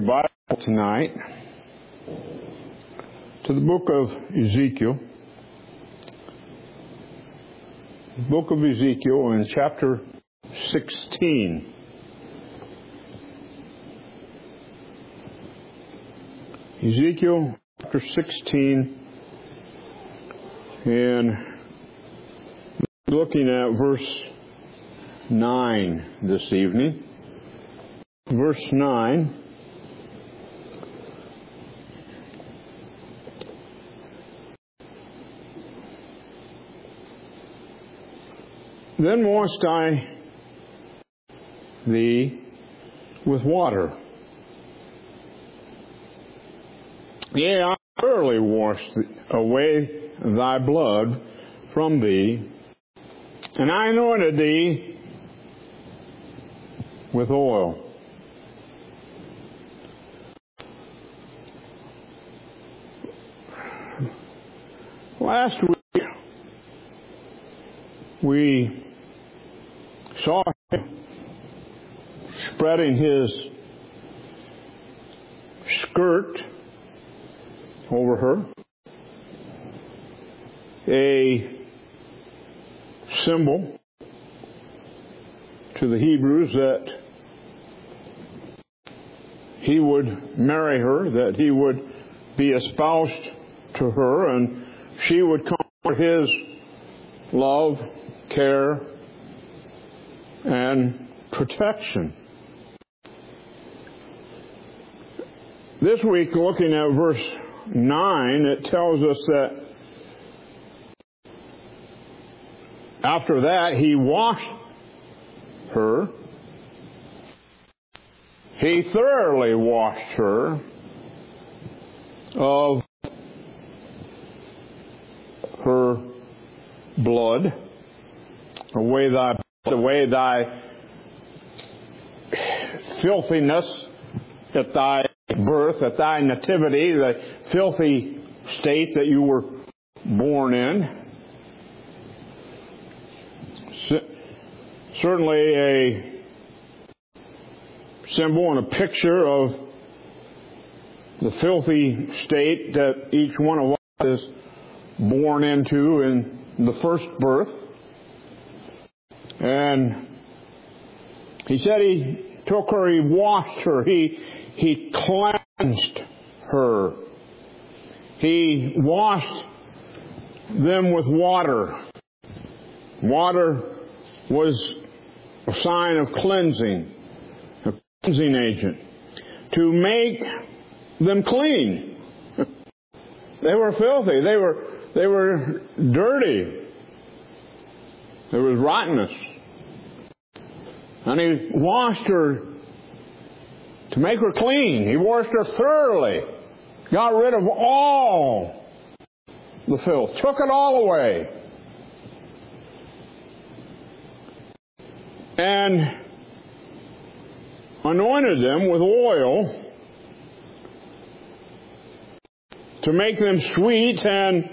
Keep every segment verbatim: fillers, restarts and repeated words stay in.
Bible tonight to the book of Ezekiel. The book of Ezekiel in chapter sixteen. Ezekiel chapter sixteen, and looking at verse nine this evening. Verse nine. Then washed I thee with water. Yea, I thoroughly washed away thy blood from thee, and I anointed thee with oil. Last week, we saw him spreading his skirt over her, a symbol to the Hebrews that he would marry her, that he would be espoused to her, and she would come for his love, care, and protection. This week, looking at verse nine, it tells us that after that, he washed her. He thoroughly washed her of her blood, away thy away thy filthiness at thy birth, at thy nativity, the filthy state that you were born in. C- certainly a symbol and a picture of the filthy state that each one of us is born into in the first birth. And he said he took her, he washed her, he he cleansed her. He washed them with water. Water was a sign of cleansing, a cleansing agent, to make them clean. They were filthy. They were they were dirty. There was rottenness. And he washed her to make her clean. He washed her thoroughly. Got rid of all the filth. Took it all away. And anointed them with oil to make them sweet and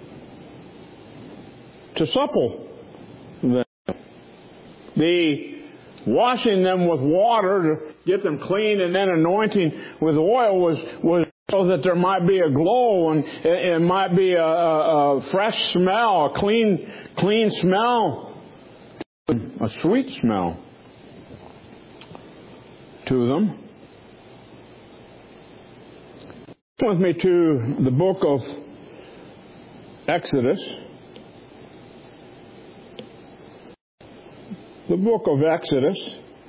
to supple them. The washing them with water to get them clean and then anointing with oil was, was so that there might be a glow and it, it might be a, a, a fresh smell, a clean, clean smell, a sweet smell to them. Come with me to the book of Exodus. The book of Exodus.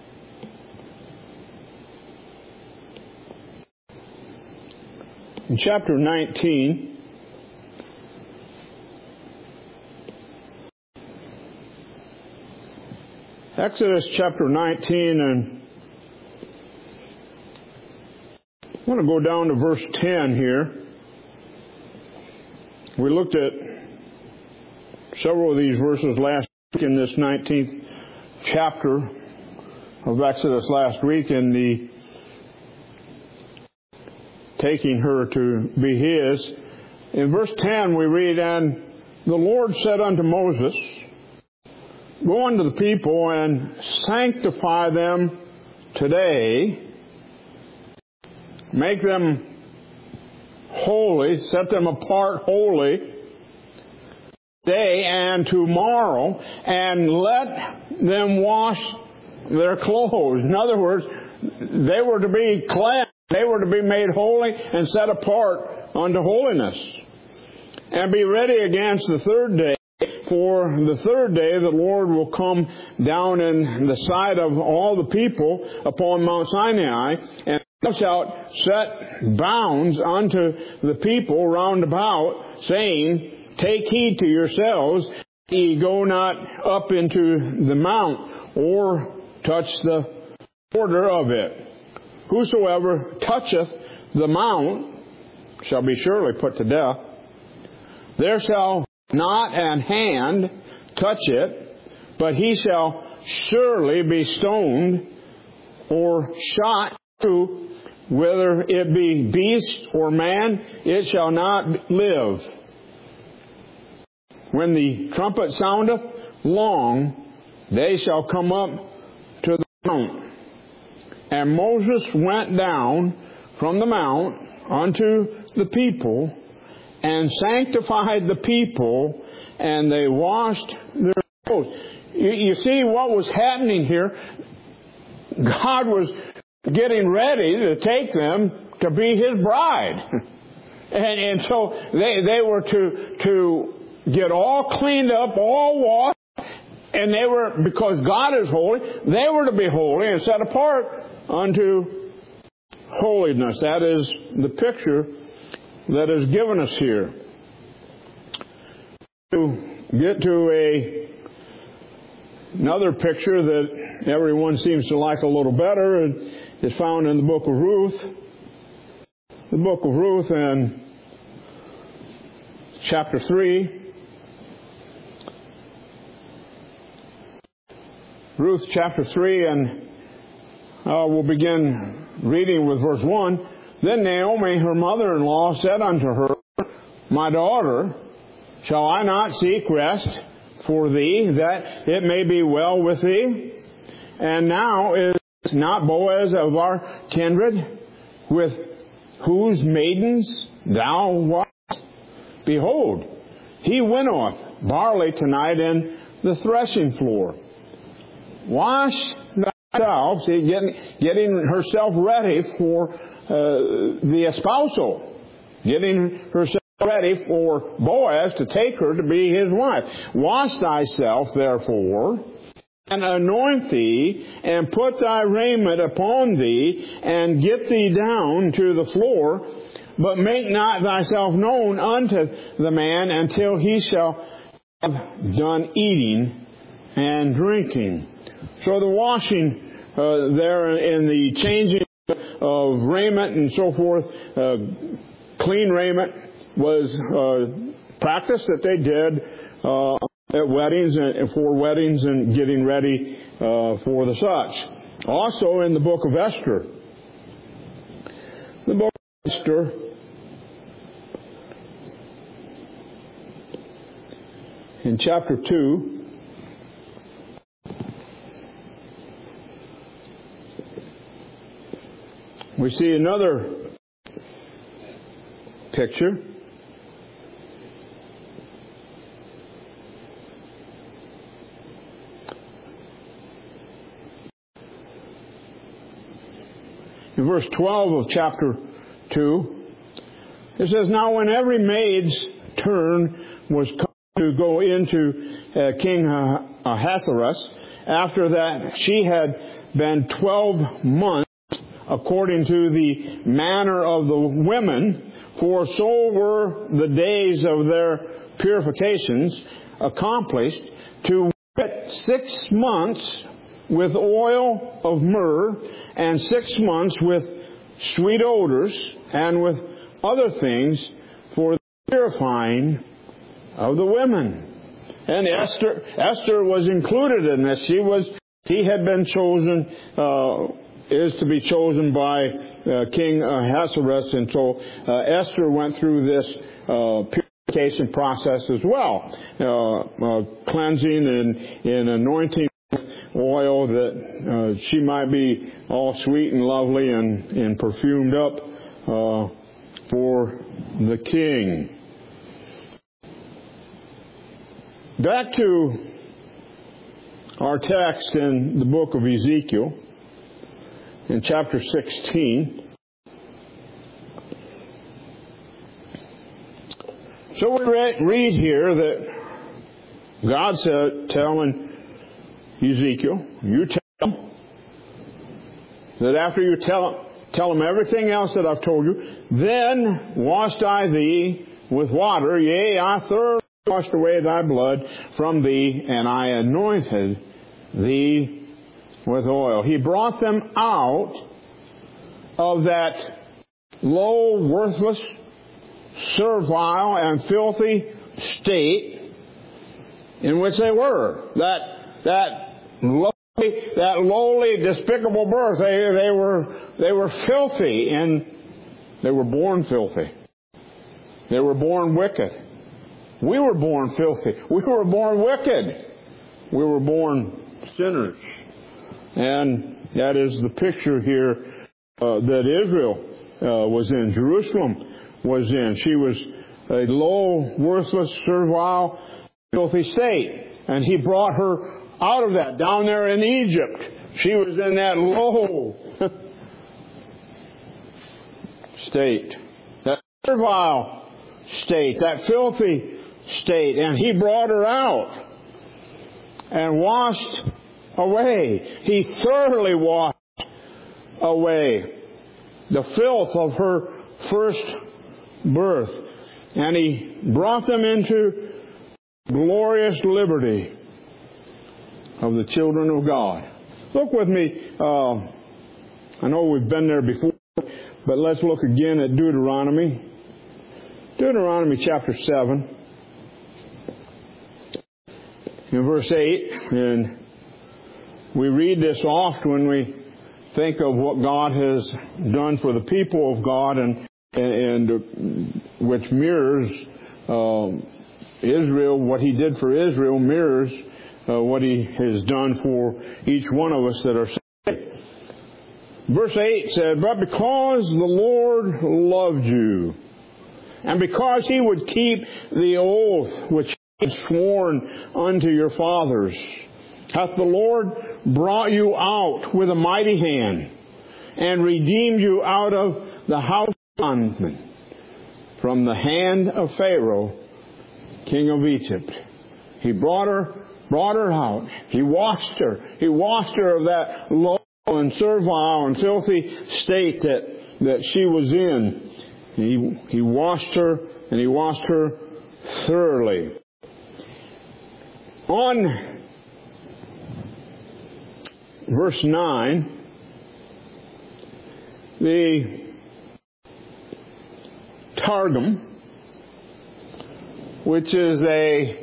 In chapter nineteen. Exodus chapter nineteen, and I want to go down to verse ten here. We looked at several of these verses last week in this nineteenth chapter of Exodus last week, in the taking her to be his. In verse ten we read, "And the Lord said unto Moses, Go unto the people and sanctify them today make them holy, set them apart holy, today and tomorrow, and let them wash their clothes. In other words, they were to be cleansed. They were to be made holy and set apart unto holiness. And be ready against the third day. For the third day the Lord will come down in the sight of all the people upon Mount Sinai, and thou shalt set bounds unto the people round about, saying, Take heed to yourselves, ye go not up into the mount, or touch the border of it. Whosoever toucheth the mount shall be surely put to death. There shall not an hand touch it, but he shall surely be stoned or shot through, whether it be beast or man, it shall not live. When the trumpet soundeth long, they shall come up to the mount. And Moses went down from the mount unto the people, and sanctified the people, and they washed their clothes. You, you see what was happening here? God was getting ready to take them to be His bride. And, and so they, they were to, to get all cleaned up, all washed, and they were, because God is holy, they were to be holy and set apart unto holiness. That is the picture that is given us here. To get to a another picture that everyone seems to like a little better, and is found in the book of Ruth. The book of Ruth and chapter three. Ruth chapter three, and uh, we'll begin reading with verse one. Then Naomi, her mother-in-law, said unto her, My daughter, shall I not seek rest for thee, that it may be well with thee? And now is not Boaz of our kindred, with whose maidens thou wast? Behold, he winnoweth barley tonight in the threshing floor. Wash thyself, see, getting, getting herself ready for Uh, the espousal, getting herself ready for Boaz to take her to be his wife. Wash thyself, therefore, and anoint thee, and put thy raiment upon thee, and get thee down to the floor, but make not thyself known unto the man until he shall have done eating and drinking. So the washing uh, there in the changing of raiment and so forth, uh, clean raiment was uh, practice that they did uh, at weddings and for weddings and getting ready uh, for the such. Also in the book of Esther, the book of Esther, in chapter two. We see another picture. In verse twelve of chapter two, it says, Now when every maid's turn was come to go into uh, King Ahasuerus, after that she had been twelve months, according to the manner of the women, for so were the days of their purifications accomplished, to wit six months with oil of myrrh, and six months with sweet odors, and with other things for the purifying of the women. And Esther, Esther was included in this. She was, he had been chosen, uh, is to be chosen by uh, King Ahasuerus, and so uh, Esther went through this uh, purification process as well, uh, uh, cleansing and, and anointing with oil that uh, she might be all sweet and lovely and, and perfumed up uh, for the king. Back to our text in the book of Ezekiel, in chapter sixteen. So we read here that God said, telling Ezekiel, you tell him that after you tell, tell him everything else that I've told you, then washed I thee with water, yea, I thoroughly washed away thy blood from thee, and I anointed thee with oil. He brought them out of that low, worthless, servile, and filthy state in which they were. That that lowly, that lowly, despicable birth. They they were they were filthy, and they were born filthy. They were born wicked. We were born filthy. We were born wicked. We were born sinners. And that is the picture here uh, that Israel uh, was in. Jerusalem was in. She was a low, worthless, servile, filthy state. And He brought her out of that, down there in Egypt. She was in that low state. That servile state. That filthy state. And He brought her out and washed away. He thoroughly washed away the filth of her first birth. And He brought them into glorious liberty of the children of God. Look with me. Uh, I know we've been there before, but let's look again at Deuteronomy. Deuteronomy chapter seven. In verse eight, and we read this oft when we think of what God has done for the people of God, and and, and which mirrors uh, Israel. What He did for Israel mirrors uh, what He has done for each one of us that are saved. Verse eight said, "But because the Lord loved you, and because He would keep the oath which He had sworn unto your fathers, hath the Lord brought you out with a mighty hand, and redeemed you out of the house of bondmen, from the hand of Pharaoh, king of Egypt." He brought her, brought her out. He washed her. He washed her of that low and servile and filthy state that, that she was in. He, he washed her, and He washed her thoroughly. On verse nine, the Targum, which is a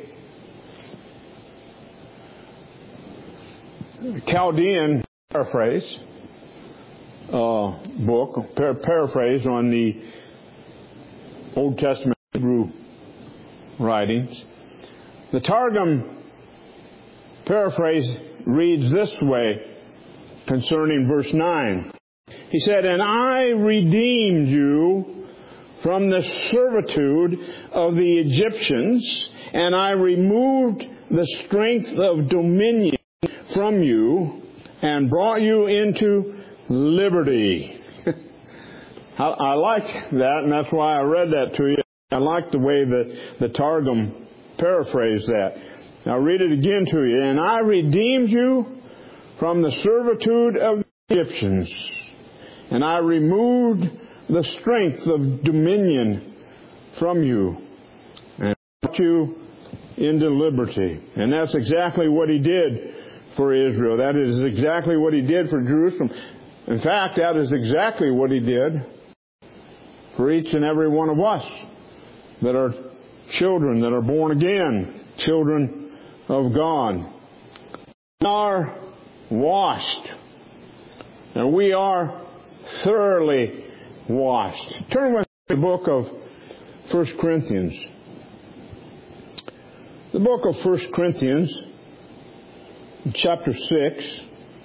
Chaldean paraphrase uh, book, par- paraphrase on the Old Testament Hebrew writings. The Targum paraphrase reads this way concerning verse nine. He said, "And I redeemed you from the servitude of the Egyptians, and I removed the strength of dominion from you, and brought you into liberty." I, I like that, and that's why I read that to you. I like the way that the Targum paraphrased that. I'll read it again to you. "And I redeemed you from the servitude of the Egyptians, and I removed the strength of dominion from you, and brought you into liberty." And that's exactly what He did for Israel. That is exactly what He did for Jerusalem. In fact, that is exactly what He did for each and every one of us that are children, that are born again, children of God. We are washed, and we are thoroughly washed. Turn with me to the book of First Corinthians. The book of First Corinthians, chapter six.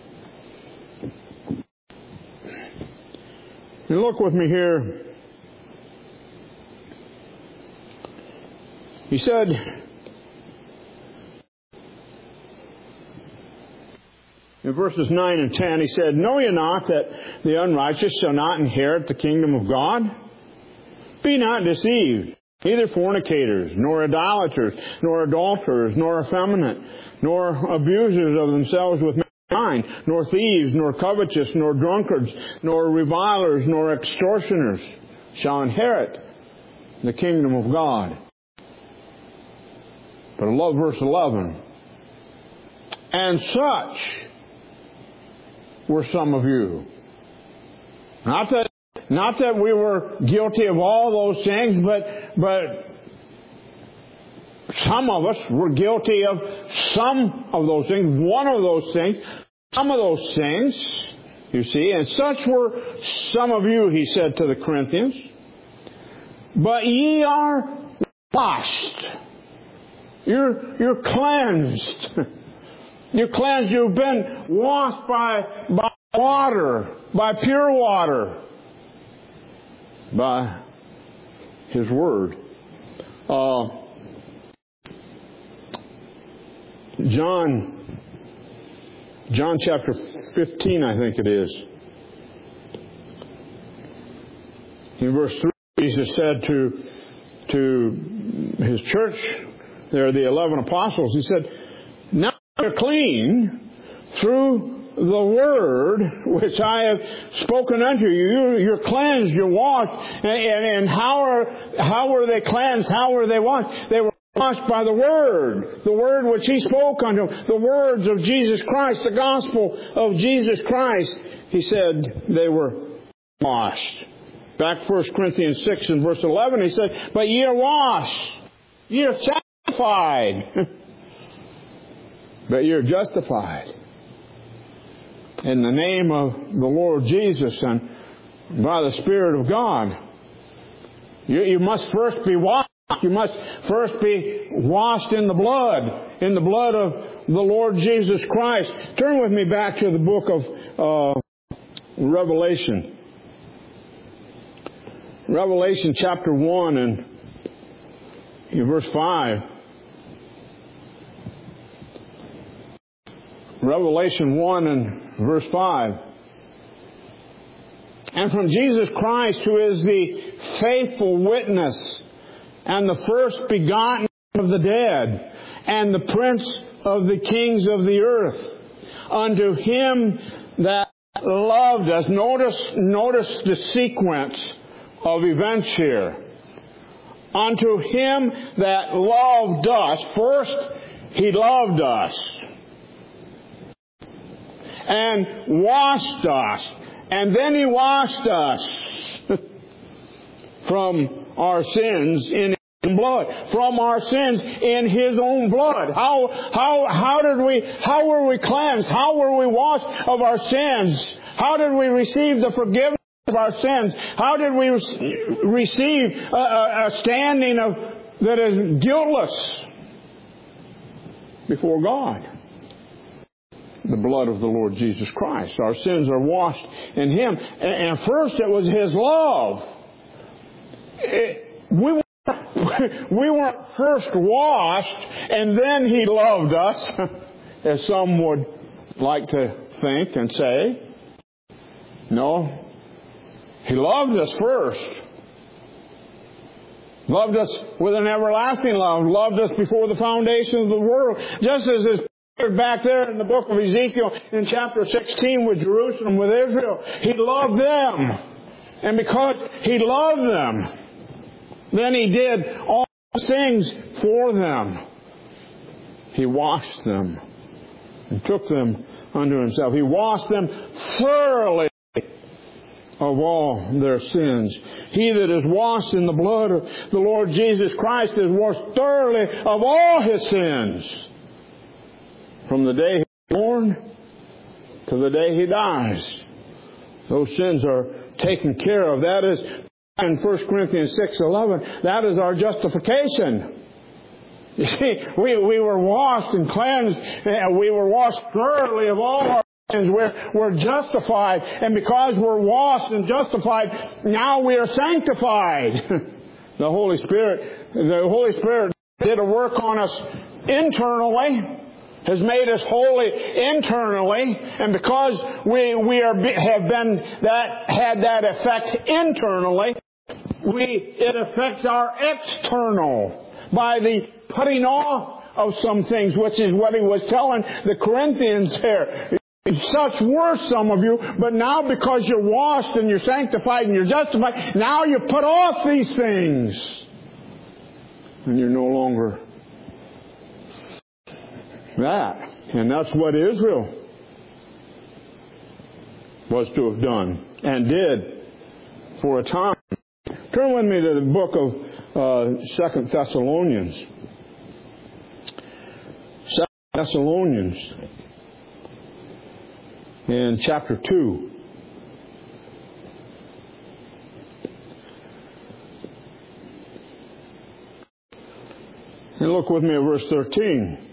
And look with me here. He said, in verses nine and ten, he said, "Know ye not that the unrighteous shall not inherit the kingdom of God? Be not deceived, neither fornicators, nor idolaters, nor adulterers, nor effeminate, nor abusers of themselves with mankind, nor thieves, nor covetous, nor drunkards, nor revilers, nor extortioners shall inherit the kingdom of God." But I love verse eleven. "And such were some of you." Not that, not that we were guilty of all those things, but, but some of us were guilty of some of those things, one of those things, some of those things, you see. "And such were some of you," he said to the Corinthians, "but ye are washed." You're, you're cleansed. You're cleansed. You've been washed by, by water, by pure water, by His Word. Uh, John, John chapter fifteen, I think it is. In verse three, Jesus said to, to His church, there are the eleven apostles, He said, "Now you're clean through the word which I have spoken unto you." You're cleansed, you're washed. And, and, and how are how were they cleansed? How were they washed? They were washed by the word. The word which He spoke unto them. The words of Jesus Christ, the gospel of Jesus Christ. He said they were washed. Back First Corinthians six and verse eleven, He said, "But ye are washed. Ye are sanctified." But you're justified in the name of the Lord Jesus and by the Spirit of God. You, you must first be washed. You must first be washed in the blood, in the blood of the Lord Jesus Christ. Turn with me back to the book of uh, Revelation. Revelation chapter one and in verse five. Revelation one and verse five. "And from Jesus Christ, who is the faithful witness, and the first begotten of the dead, and the prince of the kings of the earth, unto Him that loved us." Notice, notice the sequence of events here. "Unto Him that loved us." First, He loved us. And washed us. And then He washed us from our sins in His blood. From our sins in His own blood. How, how, how did we, how were we cleansed? How were we washed of our sins? How did we receive the forgiveness of our sins? How did we receive a, a, a standing of that is guiltless before God? The blood of the Lord Jesus Christ. Our sins are washed in Him. And first it was His love. It, we, weren't, we weren't first washed and then He loved us, as some would like to think and say. No. He loved us first. Loved us with an everlasting love. Loved us before the foundation of the world. Just as His back there in the book of Ezekiel in chapter sixteen with Jerusalem, with Israel. He loved them. And because He loved them, then He did all things for them. He washed them and took them unto Himself. He washed them thoroughly of all their sins. He that is washed in the blood of the Lord Jesus Christ is washed thoroughly of all his sins. From the day he was born to the day he dies. Those sins are taken care of. That is, in First Corinthians six eleven, that is our justification. You see, we, we were washed and cleansed. We were washed thoroughly of all our sins. We're, we're justified. And because we're washed and justified, now we are sanctified. The Holy Spirit, the Holy Spirit did a work on us internally, has made us holy internally, and because we we are have been that had that effect internally, we it affects our external by the putting off of some things, which is what he was telling the Corinthians there. Such were some of you, but now because you're washed and you're sanctified and you're justified, now you put off these things, and you're no longer that. And that's what Israel was to have done and did for a time. Turn with me to the book of uh, Second Thessalonians. Second Thessalonians in chapter two. And look with me at verse thirteen.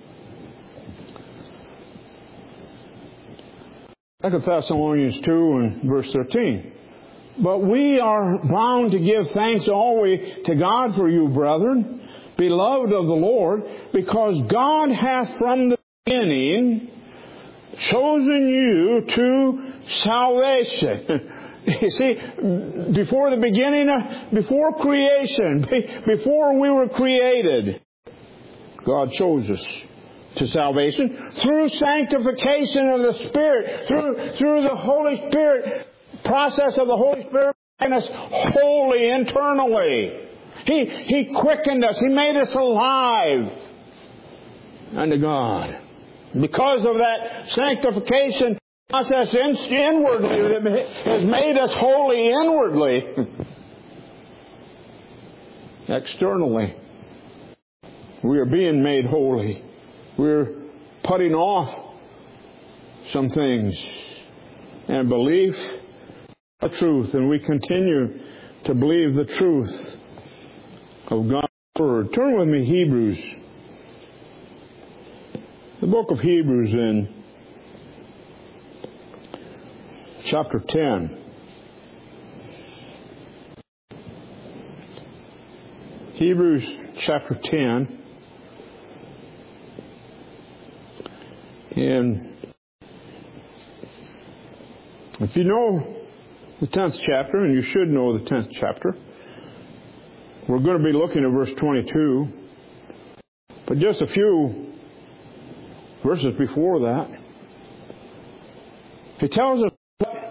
Second Thessalonians two and verse thirteen. But we are bound to give thanks always to God for you, brethren, beloved of the Lord, because God hath from the beginning chosen you to salvation. You see, before the beginning, of, before creation, before we were created, God chose us to salvation through sanctification of the Spirit, through through the Holy Spirit, process of the Holy Spirit making us holy internally. He He quickened us. He made us alive unto God. Because of that sanctification process inwardly that has made us holy inwardly, externally, we are being made holy. We're putting off some things and belief the truth, and we continue to believe the truth of God's Word. Turn with me Hebrews. The book of Hebrews in chapter ten. Hebrews chapter ten. And if you know the tenth chapter, and you should know the tenth chapter, we're going to be looking at verse twenty-two. But just a few verses before that, he tells us what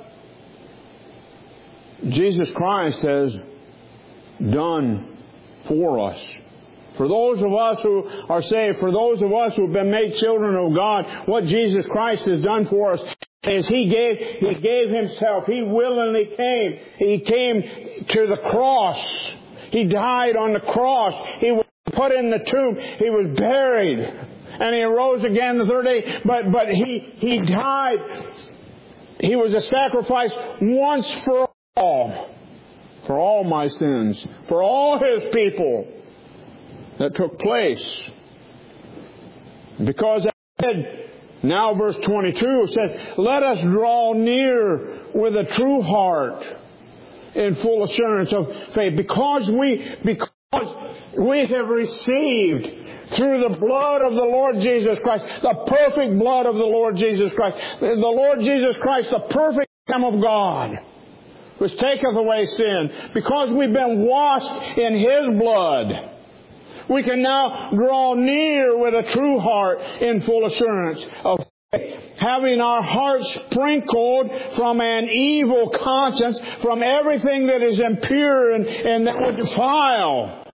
Jesus Christ has done for us. For those of us who are saved, for those of us who have been made children of God, what Jesus Christ has done for us is He gave, He gave Himself. He willingly came. He came to the cross. He died on the cross. He was put in the tomb. He was buried. And He arose again the third day. But, but He, He died. He was a sacrifice once for all. For all my sins. For all His people. That took place. Because I said, now verse twenty-two says, let us draw near with a true heart in full assurance of faith. Because we, because we have received through the blood of the Lord Jesus Christ, the perfect blood of the Lord Jesus Christ, the Lord Jesus Christ, the perfect Lamb of God, which taketh away sin. Because we've been washed in His blood, we can now draw near with a true heart in full assurance of faith, having our hearts sprinkled from an evil conscience, from everything that is impure and, and that would defile,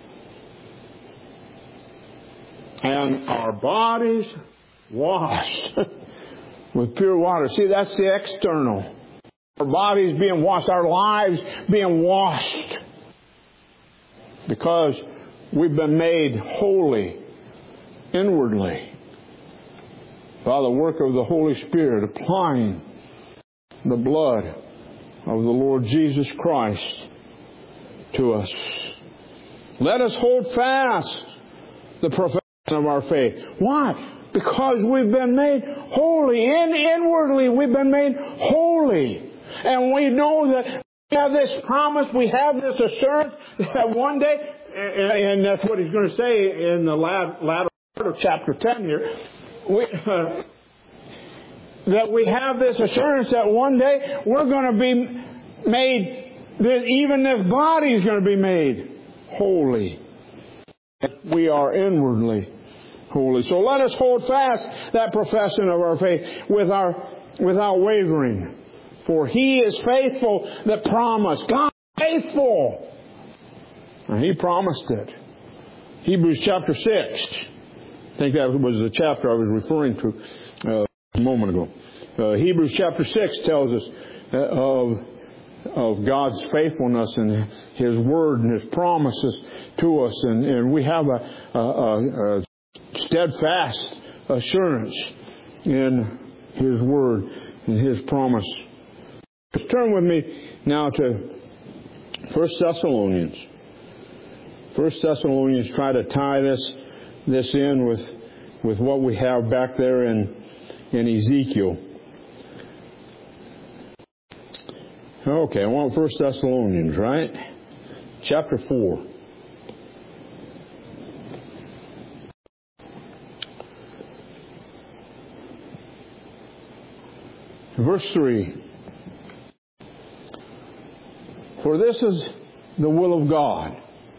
and our bodies washed with pure water. See, that's the external. Our bodies being washed, our lives being washed, because we've been made holy inwardly by the work of the Holy Spirit, applying the blood of the Lord Jesus Christ to us. Let us hold fast the profession of our faith. Why? Because we've been made holy. In inwardly, we've been made holy. And we know that we have this promise, we have this assurance that one day, and that's what he's going to say in the latter part of chapter ten here, we, uh, that we have this assurance that one day we're going to be made, that even this body is going to be made holy. We are inwardly holy. So let us hold fast that profession of our faith with our, without wavering. For He is faithful that promised. God is faithful. And He promised it. Hebrews chapter six. I think that was the chapter I was referring to uh, a moment ago. Uh, Hebrews chapter six tells us uh, of, of God's faithfulness and His Word and His promises to us. And, and we have a, a, a steadfast assurance in His Word and His promise. Turn with me now to First Thessalonians. First Thessalonians, try to tie this this in with with what we have back there in in Ezekiel. Okay, I want First Thessalonians, right? Chapter four. Verse three. For this is the will of God.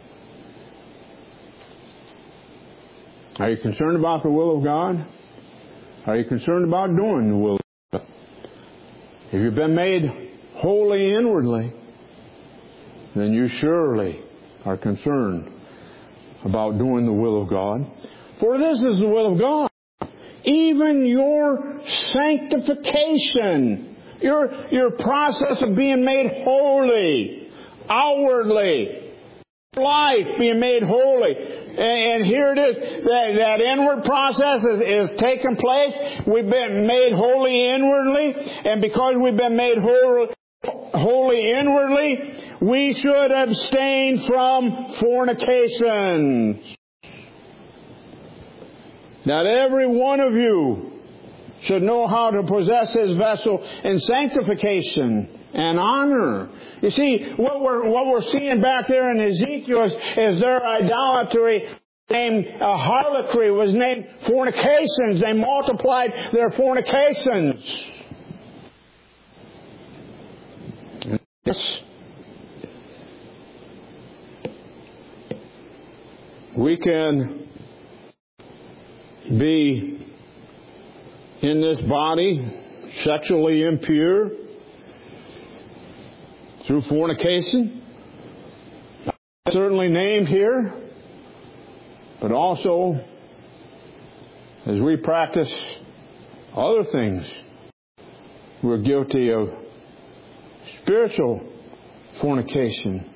Are you concerned about the will of God? Are you concerned about doing the will of God? If you've been made holy inwardly, then you surely are concerned about doing the will of God. For this is the will of God, even your sanctification. Your, your process of being made holy, outwardly, life being made holy. And, and here it is, that, that inward process is, is taking place. We've been made holy inwardly, and because we've been made holy, holy inwardly, we should abstain from fornication. That every one of you should know how to possess his vessel in sanctification and honor. You see, what we're what we're seeing back there in Ezekiel is, is their idolatry named uh, harlotry was named fornications. They multiplied their fornications. Yes. We can be in this body sexually impure through fornication, certainly named here, but also as we practice other things, we're guilty of spiritual fornication.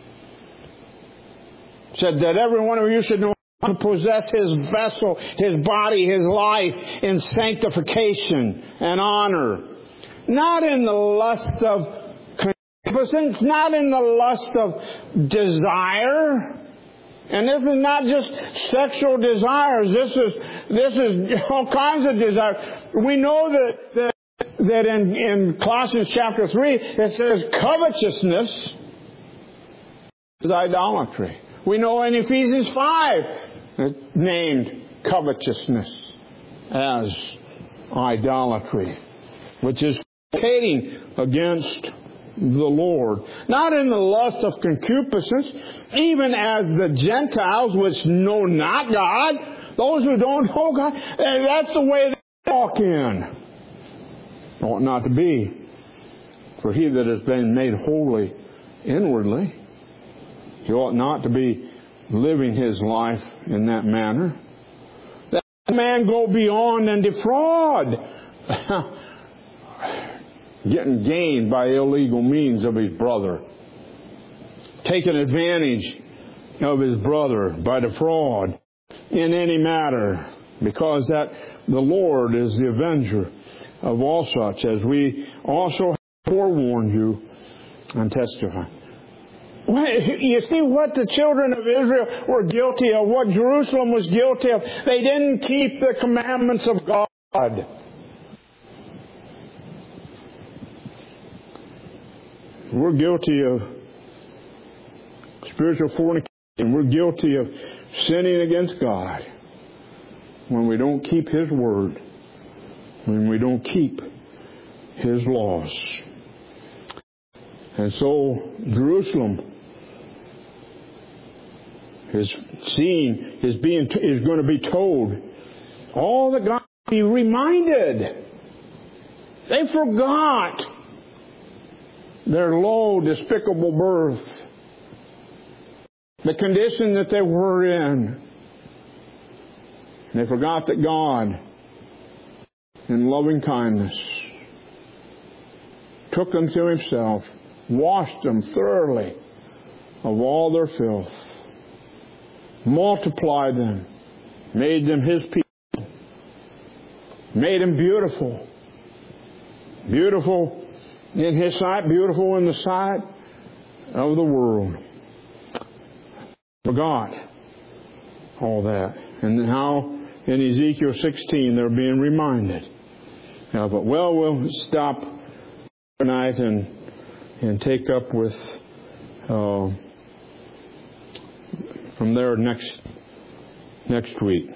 It said that every one of you should know to possess his vessel, his body, his life in sanctification and honor. Not in the lust of concupiscence, not in the lust of desire. And this is not just sexual desires. This is this is all kinds of desires. We know that that, that in, in Colossians chapter three it says covetousness is idolatry. We know in Ephesians five it's named covetousness as idolatry, which is hating against the Lord. Not in the lust of concupiscence, even as the Gentiles which know not God, those who don't know God, that's the way they walk in. Ought not to be. For he that has been made holy inwardly, he ought not to be living his life in that manner. That man go beyond and defraud, getting gained by illegal means of his brother, taking advantage of his brother by defraud in any matter, because that the Lord is the avenger of all such, as we also have forewarned you and testify. You see what the children of Israel were guilty of, what Jerusalem was guilty of. They didn't keep the commandments of God. We're guilty of spiritual fornication. We're guilty of sinning against God when we don't keep His Word, when we don't keep His laws. And so Jerusalem is seen, is being, is going to be told all that God be reminded. They forgot their low, despicable birth, the condition that they were in. They forgot that God, in loving kindness, took them to Himself, washed them thoroughly of all their filth, multiplied them, made them His people, made them beautiful. Beautiful in His sight, beautiful in the sight of the world. Forgot all that. And how in Ezekiel sixteen they're being reminded of it. Well, we'll stop tonight and and take up with uh, from there next next week.